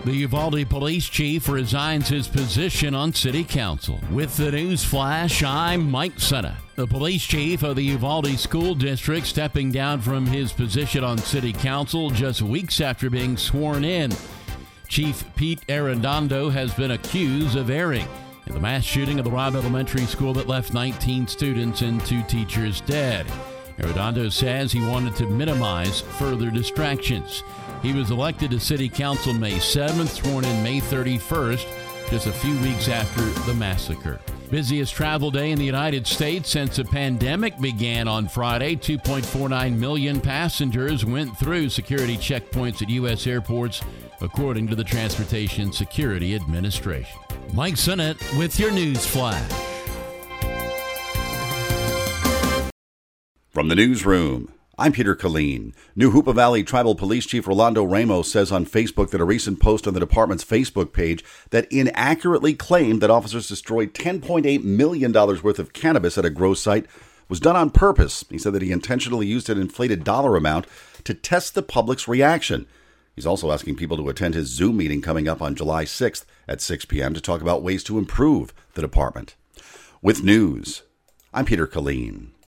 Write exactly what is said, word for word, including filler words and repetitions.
The Uvalde police chief resigns his position on city council. With the news flash, I'm Mike Sena. The police chief of the Uvalde School District stepping down from his position on city council just weeks after being sworn in. Chief Pete Arredondo has been accused of erring in the mass shooting of the Robb Elementary School that left nineteen students and two teachers dead. Arredondo says he wanted to minimize further distractions. He was elected to city council May seventh, sworn in May thirty-first, just a few weeks after the massacre. Busiest travel day in the United States since the pandemic began on Friday. two point four nine million passengers went through security checkpoints at U S airports, according to the Transportation Security Administration. Mike Sennett with your news flash. From the newsroom, I'm Peter Killeen. New Hoopa Valley Tribal Police Chief Rolando Ramos says on Facebook that a recent post on the department's Facebook page that inaccurately claimed that officers destroyed ten point eight million dollars worth of cannabis at a grow site was done on purpose. He said that he intentionally used an inflated dollar amount to test the public's reaction. He's also asking people to attend his Zoom meeting coming up on July sixth at six p.m. to talk about ways to improve the department. With news, I'm Peter Killeen.